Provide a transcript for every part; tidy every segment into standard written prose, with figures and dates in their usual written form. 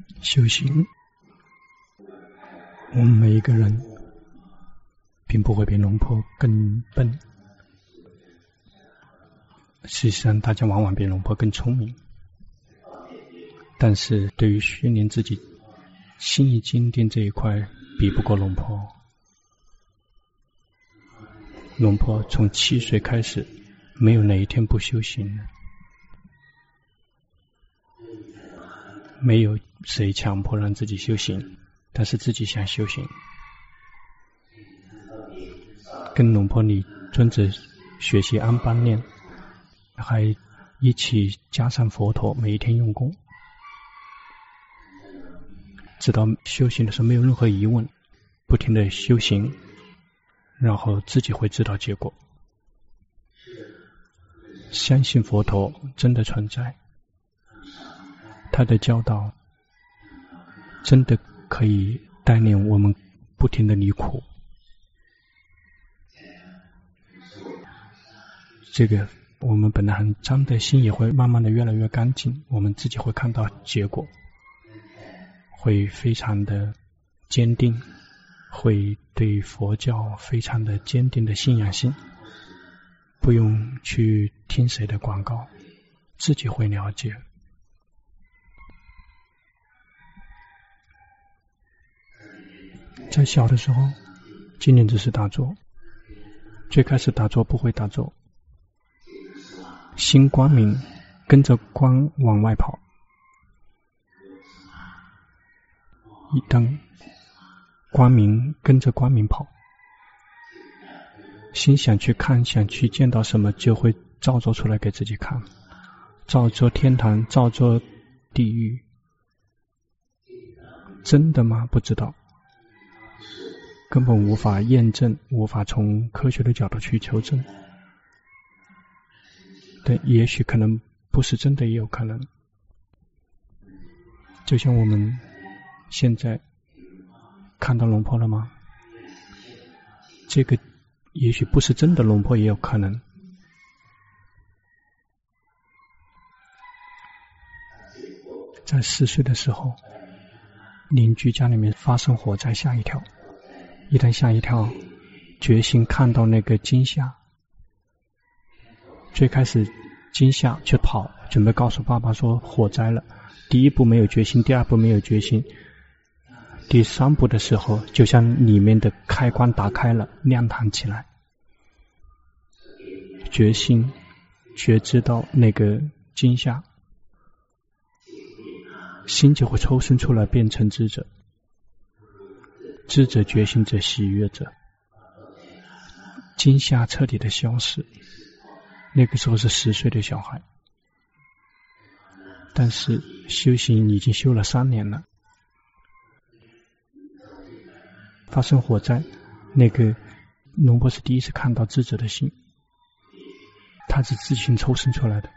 修行，我们每一个人并不会比龙婆更笨，事实上大家往往比龙婆更聪明，但是对于训练自己心意坚定这一块比不过龙婆。龙婆从7岁开始没有哪一天不修行的，没有谁强迫让自己修行，但是自己想修行。跟龙婆你尊者学习安般念，还一起加上佛陀，每一天用功，直到修行的时候没有任何疑问，不停的修行，然后自己会知道结果。相信佛陀真的存在，他的教导真的可以带领我们不停的离苦。这个我们本来很脏的心也会慢慢的越来越干净，我们自己会看到结果，会非常的坚定，会对佛教非常的坚定的信仰性，不用去听谁的广告，自己会了解。在小的时候，今年只是打坐，最开始打坐不会打坐，心光明，跟着光往外跑。一旦光明跟着光明跑，心想去看，想去见到什么，就会造作出来给自己看，造作天堂，造作地狱。真的吗？不知道，根本无法验证，无法从科学的角度去求证。但也许可能不是真的，也有可能。就像我们现在看到龙婆了吗？这个也许不是真的龙婆，也有可能。在4岁的时候，邻居家里面发生火灾，吓一跳。一旦吓一跳，决心看到那个惊吓。最开始惊吓就跑，准备告诉爸爸说火灾了。第一步没有决心，第二步没有决心，第3步的时候，就像里面的开关打开了，亮堂起来。决心觉知到那个惊吓，心就会抽身出来，变成知者。知者、觉醒者、喜悦者，惊吓彻底的消失。那个时候是10岁的小孩，但是修行已经修了3年了。发生火灾，那个龙婆是第一次看到知者的心，他是自行抽身出来的。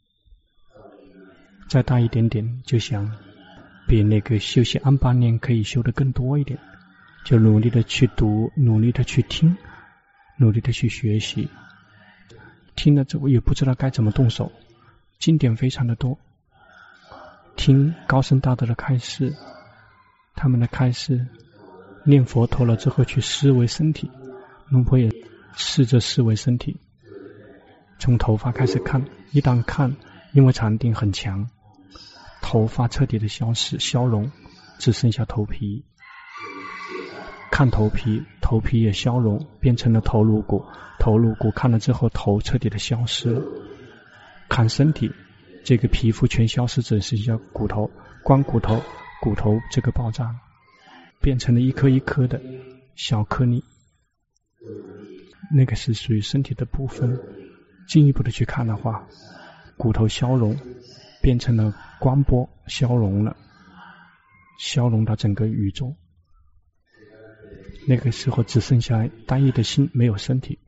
再大一点点，就想比那个修习安般念可以修得更多一点，就努力的去读，努力的去听，努力的去学习。听了之后也不知道该怎么动手，经典非常的多，听高僧大德的开示，他们的开示，念佛陀了之后去思维身体，龙婆也试着思维身体，从头发开始看，一旦看，因为禅定很强，头发彻底的消失消融，只剩下头皮。看头皮，头皮也消融，变成了头颅骨，头颅骨看了之后，头彻底的消失。看身体，这个皮肤全消失，只剩下骨头，光骨头，骨头这个爆炸，变成了一颗一颗的小颗粒，那个是属于身体的部分。进一步的去看的话，骨头消融，变成了光波，消融了，消融到整个宇宙。那个时候只剩下单一的心，没有身体。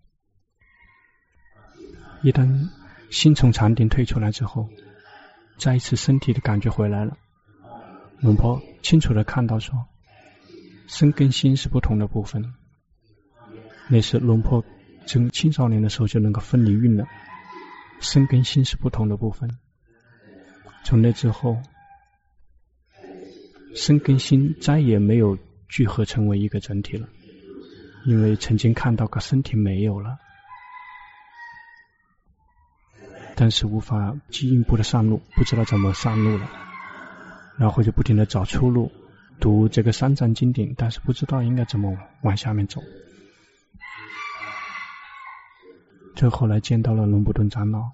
一旦心从禅定退出来之后，再一次身体的感觉回来了。龙婆清楚的看到说，身跟心是不同的部分。那是龙婆从青少年的时候就能够分离运了，身跟心是不同的部分。从那之后， 身跟心再也没有聚合成为一个整体了，因为曾经看到个身体没有了，但是无法进一步的上路，不知道怎么上路了，然后就不停的找出路，读这个三藏经典，但是不知道应该怎么往下面走。这后来见到了龙布顿长老，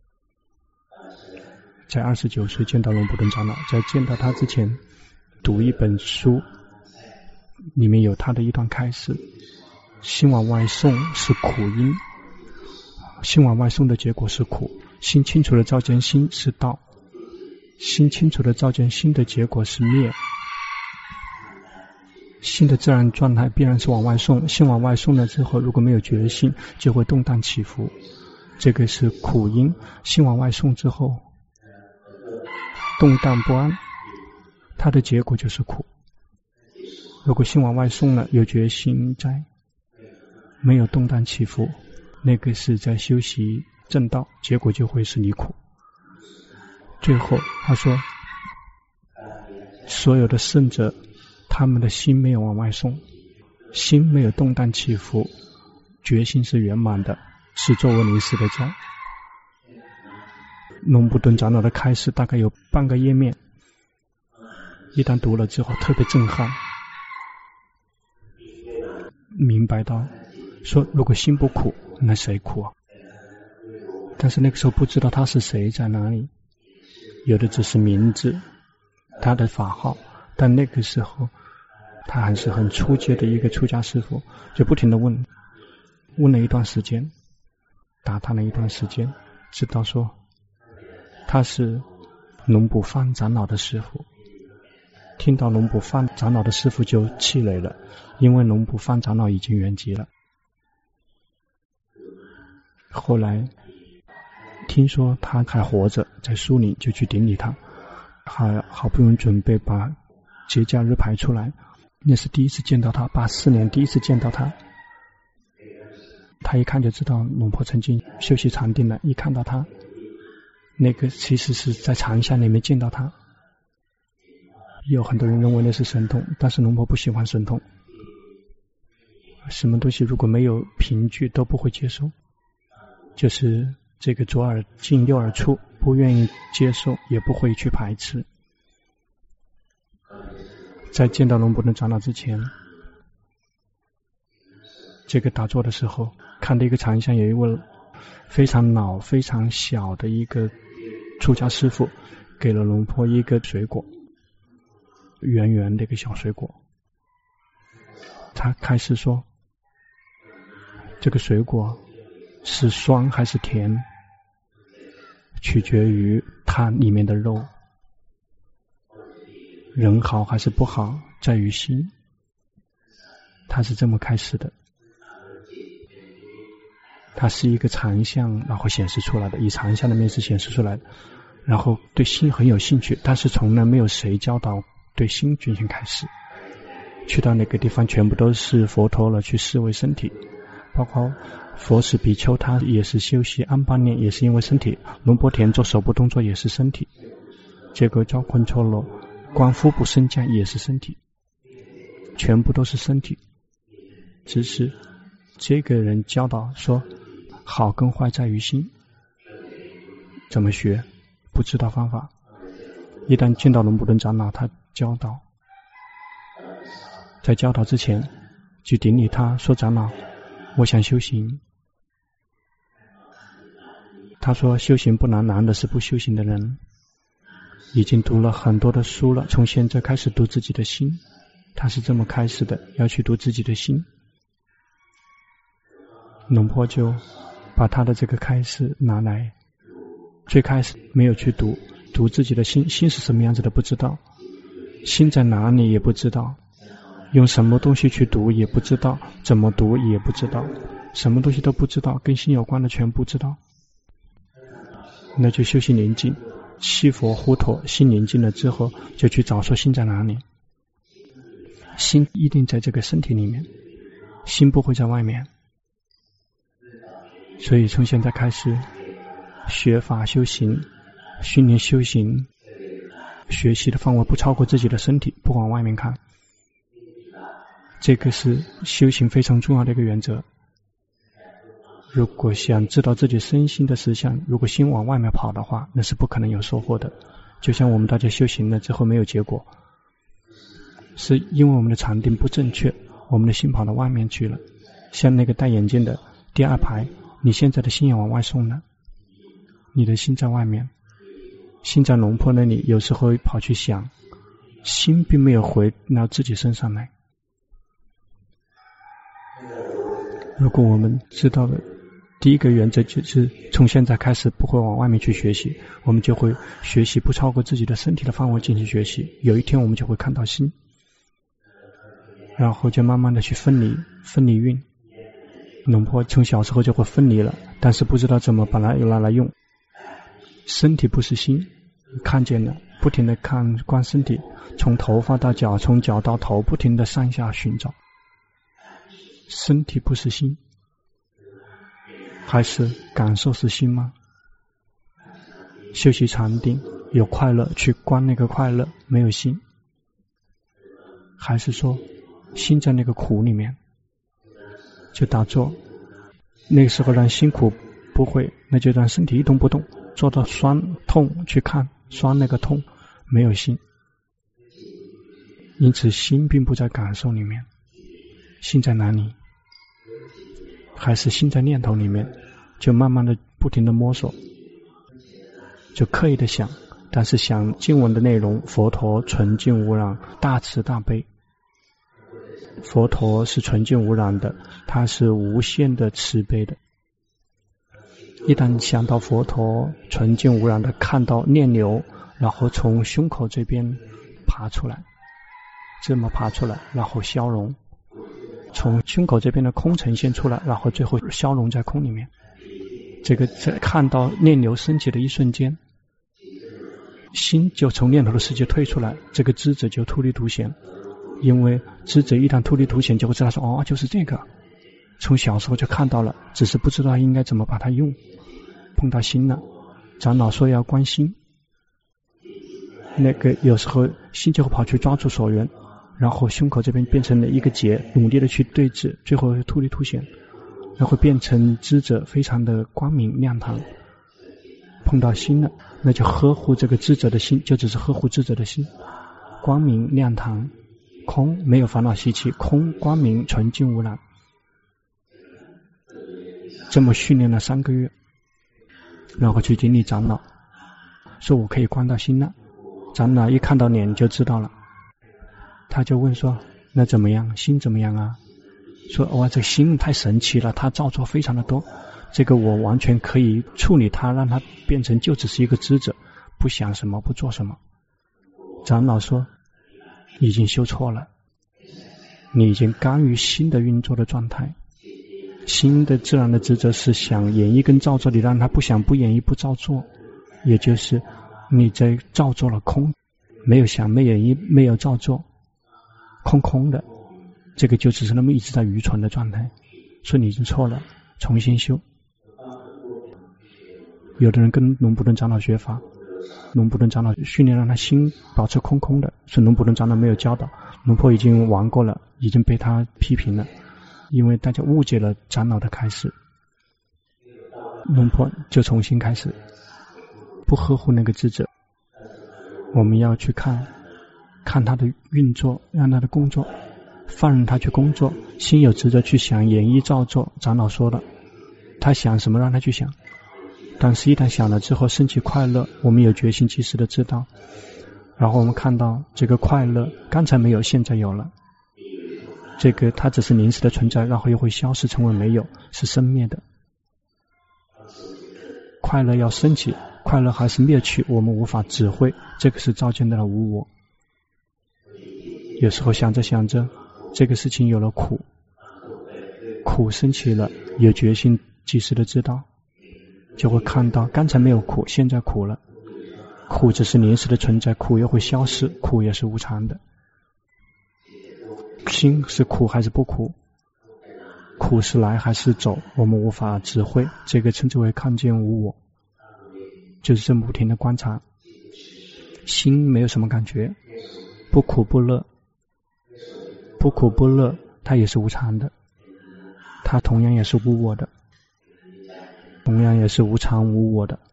在29岁见到龙布顿长老，在见到他之前读一本书，里面有他的一段开示：心往外送是苦因，心往外送的结果是苦，心清楚的照见心是道，心清楚的照见心的结果是灭。心的自然状态必然是往外送，心往外送了之后，如果没有觉性，就会动荡起伏，这个是苦因。心往外送之后动荡不安，它的结果就是苦。如果心往外送了，有觉性在，没有动荡起伏，那个是在修习正道，结果就会是离苦。最后他说，所有的圣者他们的心没有往外送，心没有动荡起伏，决心是圆满的，是作为临时的教。龙布顿长老的开示大概有半个页面，一旦读了之后特别震撼，明白到说如果心不苦，那谁苦啊？但是那个时候不知道他是谁，在哪里，有的只是名字，他的法号，但那个时候他还是很初阶的一个出家师父，就不停地问了一段时间，打探了一段时间，直到说他是龙普范长老的师父。听到龙普范长老的师父就气馁了，因为龙普范长老已经圆寂了。后来听说他还活着，在树林，就去顶礼他，还好不容易准备把节假日排出来，那是第一次见到他，84年第一次见到他。他一看就知道龙婆曾经修习禅定了，一看到他，那个其实是在禅相里面见到他。有很多人认为那是神通，但是龙婆不喜欢神通，什么东西如果没有凭据都不会接受，就是这个左耳进右耳出，不愿意接受，也不会去排斥。在见到龙布顿长老之前，这个打坐的时候看到一个禅相，有一位非常老非常小的一个出家师父，给了龙婆一个水果，圆圆的一个小水果。他开始说这个水果是酸还是甜，取决于它里面的肉，人好还是不好在于心。他是这么开始的，它是一个禅相，然后显示出来的，以禅相的面试显示出来的，然后对心很有兴趣，但是从来没有谁教导对心进行开始。去到那个地方全部都是佛陀了，去思维身体，包括佛使比丘他也是修习安般念，也是因为身体，龙波田做手部动作也是身体，结果叫昆绰罗观腹部升降也是身体，全部都是身体。只是这个人教导说好跟坏在于心，怎么学不知道方法。一旦见到龙布顿长老，他教导，在教导之前去顶礼他，说长老我想修行。他说修行不难，难的是不修行的人。已经读了很多的书了，从现在开始读自己的心，他是这么开始的，要去读自己的心。龙婆就把他的这个开示拿来，最开始没有去读自己的心，心是什么样子的不知道，心在哪里也不知道，用什么东西去读也不知道，怎么读也不知道，什么东西都不知道，跟心有关的全不知道。那就修行宁静，悉佛护陀，心宁静了之后就去找说心在哪里。心一定在这个身体里面，心不会在外面。所以从现在开始学法修行，训练修行， 学习的范围不超过自己的身体，不往外面看。这个是修行非常重要的一个原则。如果想知道自己身心的实相，如果心往外面跑的话，那是不可能有收获的。就像我们大家修行了之后没有结果，是因为我们的禅定不正确，我们的心跑到外面去了。像那个戴眼镜的第二排，你现在的心也往外送了，你的心在外面，心在龙婆那里，有时候跑去想，心并没有回到自己身上来。如果我们知道了第一个原则，就是从现在开始不会往外面去学习，我们就会学习不超过自己的身体的范围进行学习。有一天我们就会看到心，然后就慢慢的去分离运。龙婆从小时候就会分离了，但是不知道怎么把它又拿来用。身体不是心，看见了，不停的观身体，从头发到脚，从脚到头，不停的上下寻找。身体不是心，还是感受是心吗？修习禅定有快乐，去观那个快乐，没有心，还是说心在那个苦里面？就打坐，那个时候让心苦不会，那就让身体一动不动，做到酸痛去看酸那个痛，没有心。因此心并不在感受里面，心在哪里？还是心在念头里面？就慢慢的不停的摸索，就刻意的想，但是想经文的内容，佛陀纯净无染，大慈大悲。佛陀是纯净无染的，他是无限的慈悲的。一旦想到佛陀纯净无染的，看到念流，然后从胸口这边爬出来，这么爬出来，然后消融，从胸口这边的空呈现出来，然后最后消融在空里面。这个在看到念流升起的一瞬间，心就从念头的世界退出来，这个知者就突离凸显。因为知者一旦突离凸显，就会知道说，哦，就是这个，从小时候就看到了，只是不知道应该怎么把它用。碰到心了，长老说要观心，那个有时候心就会跑去抓住所缘，然后胸口这边变成了一个结，努力的去对峙，最后突离凸显，然后变成知者非常的光明亮堂。碰到心了，那就呵护这个知者的心，就只是呵护知者的心，光明亮堂，空，没有烦恼习气，空光明纯净无染。这么训练了3个月，然后去经历长老说我可以观到心了，长老一看到脸就知道了，他就问说那怎么样，心怎么样啊？说哇，这个心太神奇了，他造作非常的多，这个我完全可以处理它，让它变成就只是一个知者，不想什么不做什么。长老说已经修错了，你已经干预心的运作的状态。心的自然的职责是想演绎跟造作，你让他不想不演绎不造作，也就是你在造作了空，没有想没演绎没有造作，空空的，这个就只是那么一直在愚蠢的状态。说你已经错了，重新修。有的人跟龙布顿长老学法，龙布顿长老训练让他心保持空空的，是龙布顿长老没有教导，龙婆已经玩过了，已经被他批评了，因为大家误解了长老的开始。龙婆就重新开始，不呵护那个智者，我们要去看他的运作，让他的工作，放任他去工作，心有职责去想演绎造作。长老说了，他想什么让他去想，但是一旦想了之后升起快乐，我们有决心及时的知道，然后我们看到这个快乐刚才没有，现在有了，这个它只是临时的存在，然后又会消失成为没有，是生灭的。快乐要升起，快乐还是灭去，我们无法指挥，这个是照见到了无我。有时候想着想着，这个事情有了苦，苦升起了，有决心及时的知道，就会看到刚才没有苦，现在苦了，苦只是临时的存在，苦又会消失，苦也是无常的。心是苦还是不苦，苦是来还是走，我们无法指挥，这个称之为看见无我，就是这么不停的观察。 心没有什么感觉，不苦不乐，不苦不乐，它也是无常的，它同样也是无我的，同样也是无常无我的。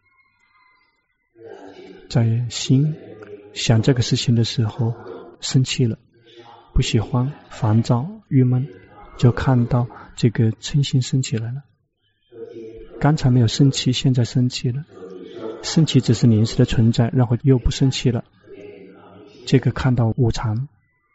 在心想这个事情的时候生气了，不喜欢，烦躁，郁闷，就看到这个嗔心升起来了。刚才没有生气，现在生气了，生气只是临时的存在，然后又不生气了，这个看到无常，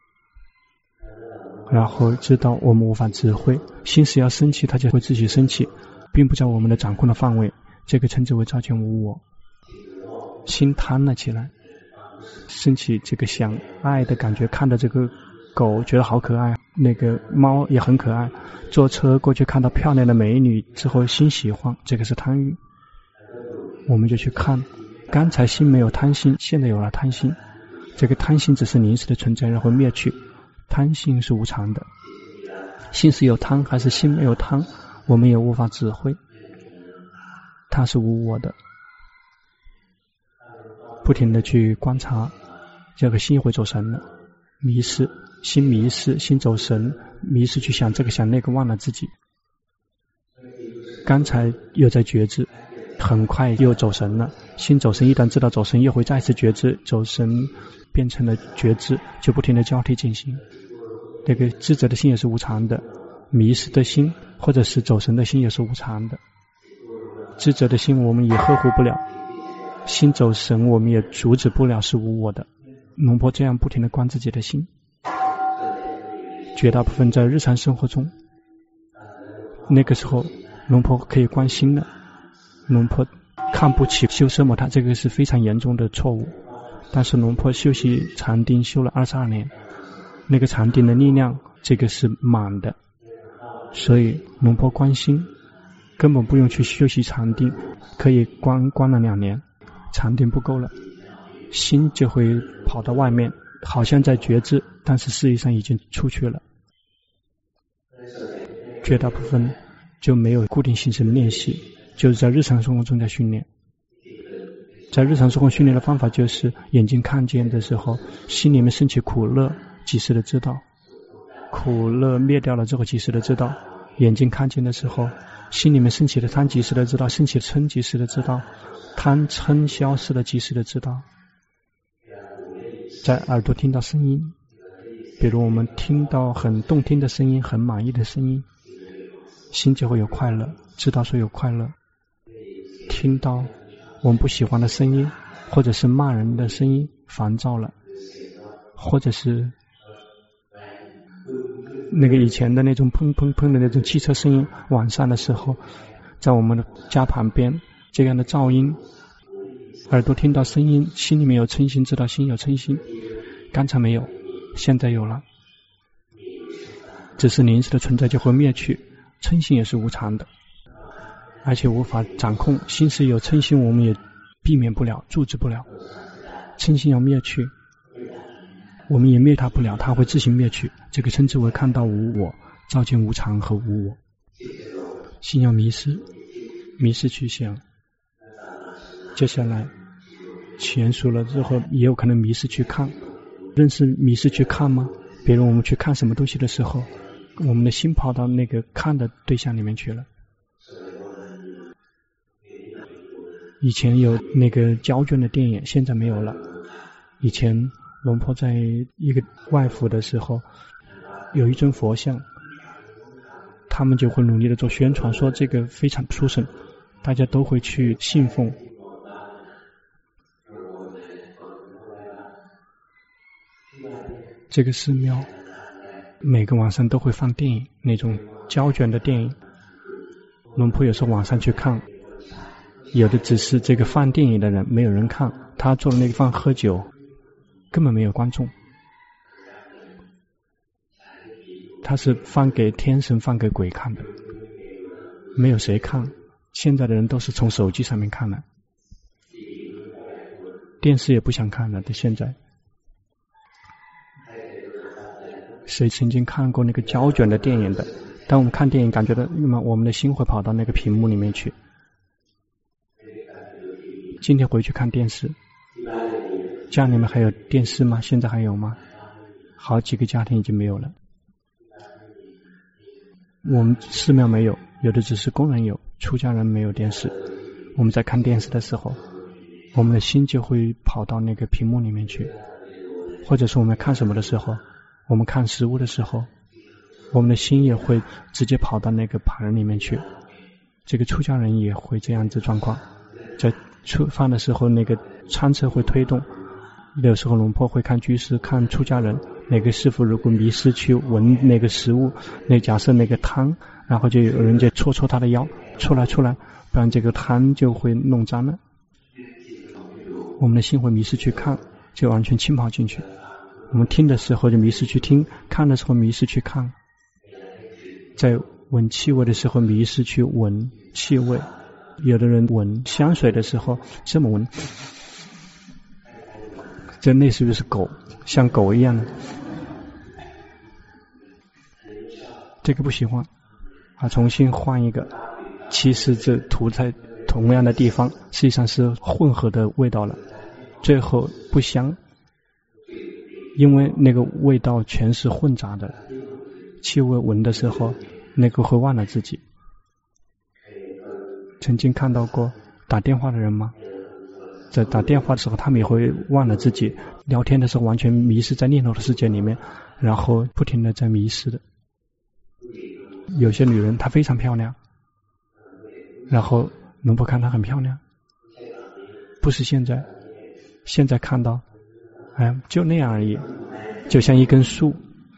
然后知道我们无法指挥，心是要生气，它就会自己生气，并不在我们的掌控的范围，这个称之为照见无我。心贪了起来，升起这个想爱的感觉，看到这个狗觉得好可爱，那个猫也很可爱，坐车过去看到漂亮的美女之后心喜欢，这个是贪欲，我们就去看。刚才心没有贪心，现在有了贪心，这个贪心只是临时的存在，然后灭去，贪心是无常的。心是有贪还是心没有贪，我们也无法指挥，它是无我的。不停的去观察，这个心会走神了，迷失，心迷失，心走神，迷失去想这个想那个，忘了自己。刚才又在觉知，很快又走神了，心走神，一旦知道走神，又会再次觉知，走神变成了觉知，就不停的交替进行。这个智者的心也是无常的，迷失的心或者是走神的心也是无常的。智者的心我们也呵护不了，心走神我们也阻止不了，是无我的。龙婆这样不停地观自己的心，绝大部分在日常生活中，那个时候龙婆可以观心了。龙婆看不起修奢摩他，这个是非常严重的错误，但是龙婆修习禅定修了22年，那个禅定的力量这个是满的，所以龙婆观心根本不用去修习禅定，可以观了2年，禅定不够了，心就会跑到外面，好像在觉知，但是事实上已经出去了。绝大部分就没有固定形式的练习，就是在日常生活中在训练。在日常生活训练的方法就是眼睛看见的时候，心里面升起苦乐，及时的知道，苦乐灭掉了之后及时的知道，眼睛看见的时候，心里面升起的贪及时的知道，升起的嗔及时的知道，贪嗔消失的及时的知道。在耳朵听到声音，比如我们听到很动听的声音，很满意的声音，心就会有快乐，知道说有快乐。听到我们不喜欢的声音，或者是骂人的声音，烦躁了，或者是那个以前的那种砰砰砰的那种汽车声音，晚上的时候在我们的家旁边这样的噪音，耳朵听到声音，心里面有嗔心，知道心有嗔心，刚才没有，现在有了，只是临时的存在就会灭去，嗔心也是无常的，而且无法掌控，心是有嗔心我们也避免不了，阻止不了，嗔心要灭去，我们也灭它不了，它会自行灭去，这个称之为看到无我，照见无常和无我。心要迷失，迷失去想，接下来娴熟了之后也有可能迷失去看。认识迷失去看吗？比如我们去看什么东西的时候，我们的心跑到那个看的对象里面去了。以前有那个胶卷的电影，现在没有了。以前龙婆在一个外府的时候，有一尊佛像，他们就会努力的做宣传，说这个非常殊胜，大家都会去信奉。这个寺庙每个晚上都会放电影，那种胶卷的电影，龙婆有时候晚上去看，有的只是这个放电影的人，没有人看，他做的那个放喝酒，根本没有观众，他是放给天神放给鬼看的，没有谁看，现在的人都是从手机上面看了，电视也不想看了，现在谁曾经看过那个胶卷的电影的？当我们看电影感觉到我们的心会跑到那个屏幕里面去。今天回去看电视， 家里面还有电视吗？现在还有吗？好几个家庭已经没有了。我们寺庙没有，有的只是工人有，出家人没有电视。我们在看电视的时候，我们的心就会跑到那个屏幕里面去，或者是我们看什么的时候，我们看食物的时候，我们的心也会直接跑到那个盘里面去。这个出家人也会这样子状况，在吃饭的时候，那个餐车会推动。有时候龙婆会看居士，看出家人，那个师父如果迷失去闻那个食物，那假设那个汤，然后就有人就戳他的腰，出来，不然这个汤就会弄脏了。我们的心会迷失去看，就完全浸泡进去。我们听的时候就迷失去听，看的时候迷失去看，在闻气味的时候迷失去闻气味。有的人闻香水的时候这么闻，这类似于是狗，像狗一样的，这个不喜欢啊，重新换一个。其实这涂在同样的地方，实际上是混合的味道了，最后不香，因为那个味道全是混杂的。气味闻的时候，那个会忘了自己。曾经看到过打电话的人吗？在打电话的时候，他们也会忘了自己，聊天的时候完全迷失在念头的世界里面，然后不停的在迷失的。有些女人她非常漂亮，然后龙婆看她很漂亮，不是现在看到就那样而已，就像一根树。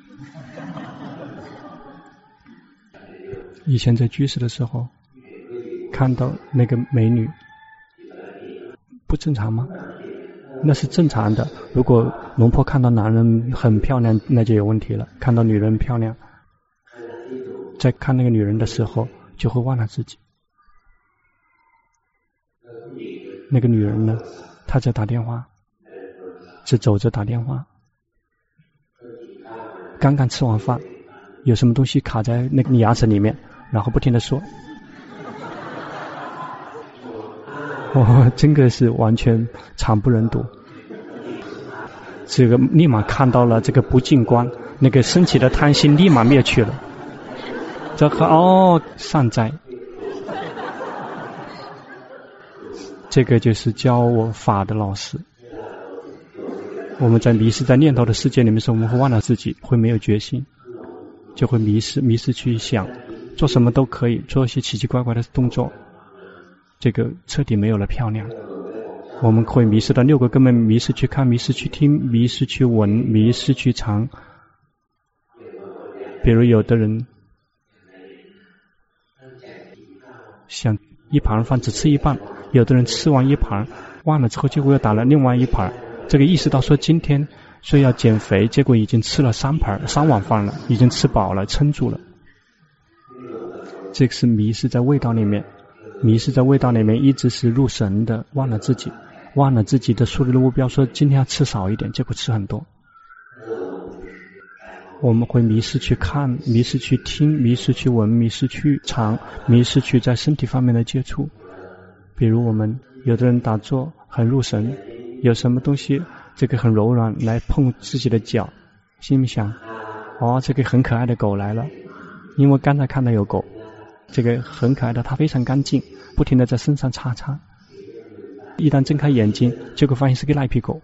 以前在居士的时候看到那个美女，不正常吗？那是正常的。如果龙婆看到男人很漂亮，那就有问题了。看到女人漂亮，在看那个女人的时候就会忘了自己。那个女人呢，她在打电话，是走着打电话，刚刚吃完饭，有什么东西卡在那个牙齿里面，然后不停地说，真的是完全惨不忍睹。这个立马看到了这个不净观，那个升起的贪心立马灭去了。这善哉，这个就是教我法的老师。我们在迷失在念头的世界里面时，我们会忘了自己，会没有决心，就会迷失去想，做什么都可以，做一些奇奇怪怪的动作，这个彻底没有了漂亮。我们会迷失到6个根本，迷失去看，迷失去听，迷失去闻，迷失去尝。比如有的人想一盘饭只吃一半，有的人吃完一盘忘了之后，结果又打了另外一盘，这个意识到说今天说要减肥，结果已经吃了3碗饭了，已经吃饱了，撑住了。这个是迷失在味道里面，迷失在味道里面一直是入神的，忘了自己的树立的目标，说今天要吃少一点，结果吃很多。我们会迷失去看，迷失去听，迷失去闻，迷失去尝，迷失去在身体方面的接触。比如我们有的人打坐很入神，有什么东西这个很柔软来碰自己的脚，心里想这个很可爱的狗来了，因为刚才看到有狗，这个很可爱的，它非常干净，不停的在身上擦。一旦睁开眼睛，结果发现是个赖皮狗。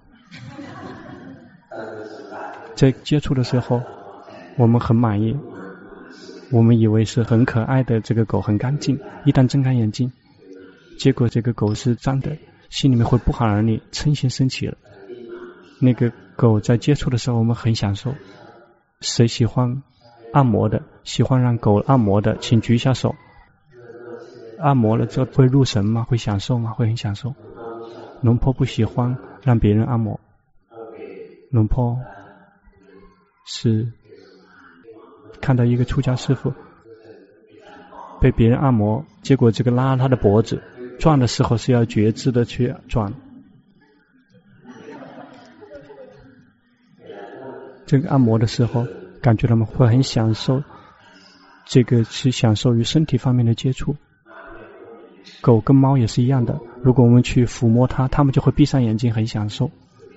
在接触的时候我们很满意，我们以为是很可爱的这个狗很干净，一旦睁开眼睛，结果这个狗是脏的，心里面会不寒而栗，嗔心升起了。那个狗在接触的时候我们很享受，谁喜欢按摩的，喜欢让狗按摩的请举一下手。按摩了之后会入神吗？会享受吗？会很享受。龙婆不喜欢让别人按摩，龙婆是看到一个出家师父被别人按摩，结果这个拉他的脖子，转的时候是要觉知的去转。这个按摩的时候感觉他们会很享受，这个是享受于身体方面的接触。狗跟猫也是一样的，如果我们去抚摸它，它们就会闭上眼睛很享受。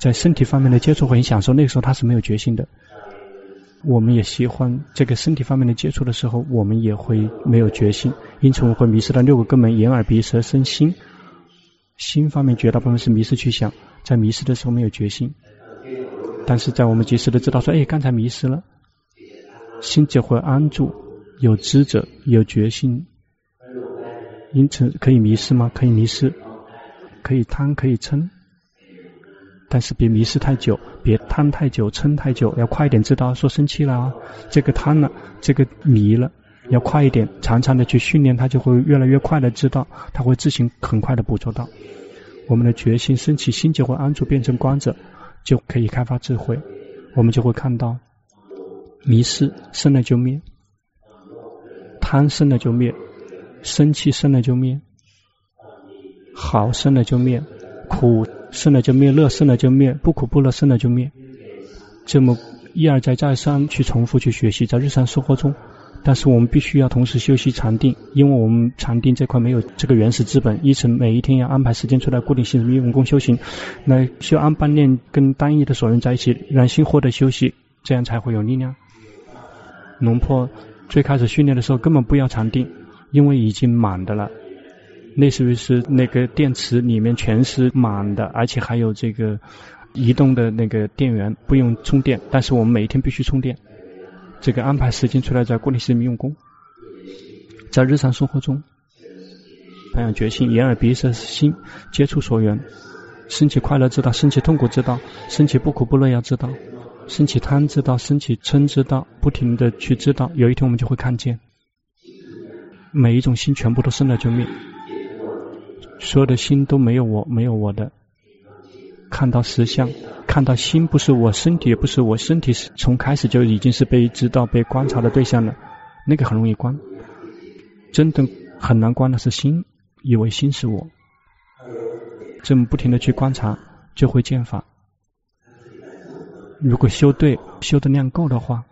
在身体方面的接触会很享受，那个时候他是没有决心的。我们也喜欢这个身体方面的接触的时候，我们也会没有决心，因此我们会迷失到6个根本：眼耳鼻舌身心。心方面绝大部分是迷失去想，在迷失的时候没有决心，但是在我们及时的知道说，刚才迷失了，心就会安住，有知者，有决心。因此可以迷失吗？可以迷失，可以贪，可以嗔，但是别迷失太久，别贪太久，嗔太久，要快一点知道说生气了啊，这个贪了，这个迷了，要快一点，常常的去训练，他就会越来越快的知道，他会自行很快的捕捉到。我们的决心升起，心就会安住，变成观者，就可以开发智慧。我们就会看到迷失生了就灭，贪生了就灭，生气生了就灭，好生了就灭，苦生了就灭，乐生了就灭，不苦不乐生了就灭。这么一而再再三去重复去学习，在日常生活中。但是我们必须要同时修习禅定，因为我们禅定这块没有这个原始资本，因此每一天要安排时间出来固定性用功修行，来修安般念跟单一的所缘在一起，让心获得休息，这样才会有力量。龙婆最开始训练的时候根本不要禅定，因为已经满的了，类似于是那个电池里面全是满的，而且还有这个移动的那个电源，不用充电，但是我们每一天必须充电。这个安排时间出来，在固定时间用功，在日常生活中培养决心，眼耳鼻舌心接触所缘，升起快乐知道，升起痛苦知道，升起不苦不乐要知道，升起贪知道，升起嗔知道，不停的去知道，有一天我们就会看见每一种心全部都生了就灭，所有的心都没有我，没有我的，看到实相，看到心不是我，身体也不是我，身体是从开始就已经是被知道被观察的对象了，那个很容易观，真的很难观的是心，以为心是我，这么不停的去观察就会见法。如果修对，修的量够的话，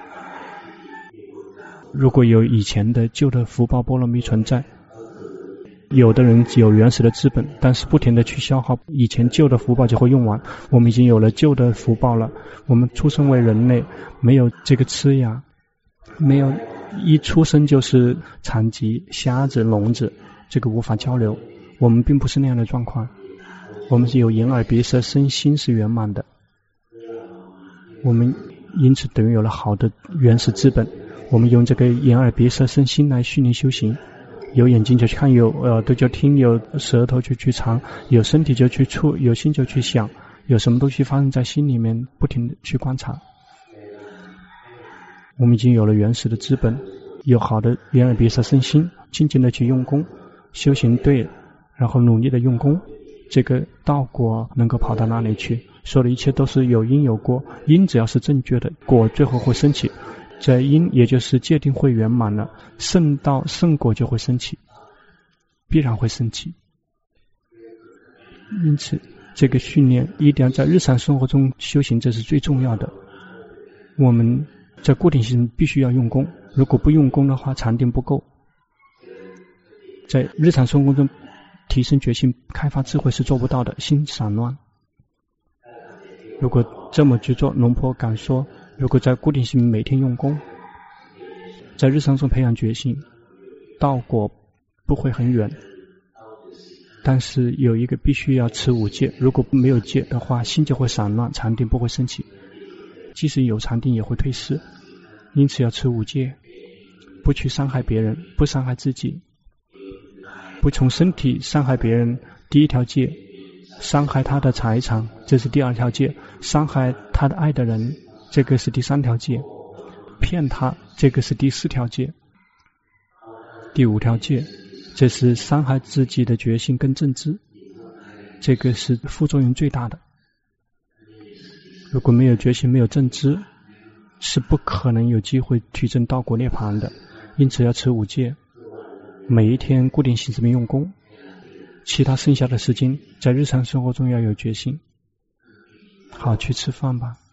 如果有以前的旧的福报波罗蜜存在，有的人有原始的资本，但是不停的去消耗以前旧的福报就会用完，我们已经有了旧的福报了，我们出生为人类，没有这个吃呀，没有一出生就是残疾瞎子聋子，这个无法交流，我们并不是那样的状况，我们是有眼耳鼻舌身心是圆满的，我们因此等于有了好的原始资本，我们用这个眼耳鼻舌身心来训练修行，有眼睛就去看，有耳朵就听，有舌头就去尝，有身体就去触，有心就去想，有什么东西发生在心里面，不停地去观察。我们已经有了原始的资本，有好的眼耳鼻舌身心，静静的去用功，修行对，然后努力的用功，这个道果能够跑到哪里去？说的一切都是有因有果，因只要是正确的，果最后会升起。在因也就是界定会圆满了，圣道圣果就会升起，必然会升起。因此这个训练一定要在日常生活中修行，这是最重要的。我们在固定性必须要用功，如果不用功的话，禅定不够。在日常生活中提升决心开发智慧是做不到的，心散乱。如果这么去做，龙婆敢说，如果在固定性每天用功，在日常中培养决心，道果不会很远，但是有一个必须要持五戒，如果没有戒的话，心就会散乱，禅定不会升起，即使有禅定也会退失，因此要持五戒，不去伤害别人，不伤害自己，不从身体伤害别人，第一条戒，伤害他的财产，这是第二条戒，伤害他的爱的人，这个是第三条戒，骗他，这个是第四条戒，第五条戒，这是伤害自己的决心跟正知，这个是副作用最大的。如果没有决心，没有正知，是不可能有机会提证道果涅槃的。因此要持五戒，每一天固定性这么用功，其他剩下的时间在日常生活中要有决心。好，去吃饭吧。